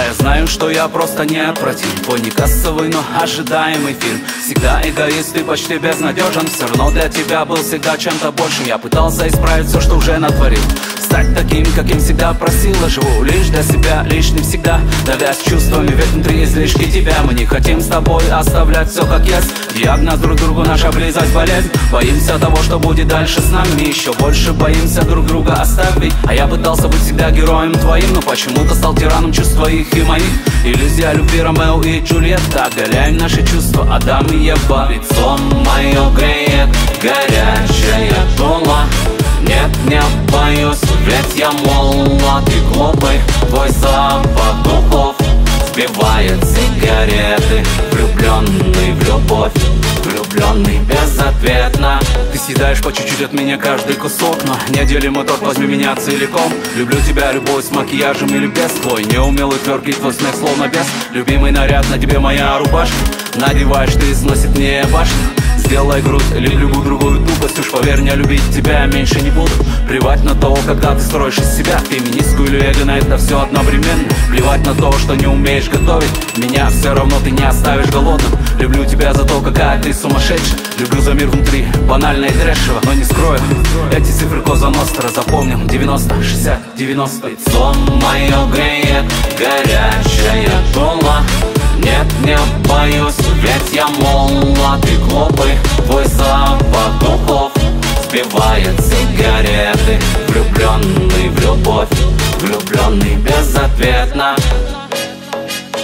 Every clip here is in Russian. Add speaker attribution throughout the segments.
Speaker 1: я знаю, что я просто неотвратим. Твой не кассовый, но ожидаемый фильм. Всегда эгоист и почти безнадежен. Все равно для тебя был всегда чем-то большим. Я пытался исправить все, что уже натворил, стать таким, каким всегда просил. Я живу лишь для себя, лишним всегда, давясь чувствами, ведь внутри излишки тебя. Мы не хотим с тобой оставлять все как есть. Диагноз друг другу наша близость, болезнь. Боимся того, что будет дальше с нами. Еще больше боимся друг друга оставить. А я пытался быть всегда героем твоим, но почему-то стал тираном чувств твоих и моих. Иллюзия любви Ромео и Джульетта. Голяем наши чувства, Адам и Ева. Лицо мое греет горячая тула. Нет, не боюсь, ведь я молод и глупый. Твой запах духов сбивает сигареты. Влюбленный в любовь, влюбленный безответно. Ты съедаешь по чуть-чуть от меня каждый кусок, но неделимый торт, возьми меня целиком. Люблю тебя, любовь с макияжем или без. Твой неумелый твердый, твой смех словно бес. Любимый наряд, на тебе моя рубашка. Надеваешь, ты сносит мне башню. Сделай грудь или любую другую тупость. Уж поверь, не любить тебя меньше не буду. Плевать на то, когда ты строишь из себя феминистку или эго, на это все одновременно. Плевать на то, что не умеешь готовить. Меня все равно ты не оставишь голодным. Люблю тебя за то, какая ты сумасшедшая. Люблю за мир внутри, банально и трэшево. Но не скрою, эти цифры Коза Ностра. Запомним, 90, 60, 90. Лицо мое греет горячая тула. Нет, не боюсь, ведь я молод и глупый. Твой запах духов сбивает сигареты. Влюбленный в любовь, влюбленный безответно.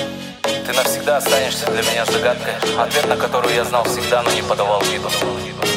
Speaker 1: Ты навсегда останешься для меня загадкой, ответ на которую я знал всегда, но не подавал виду.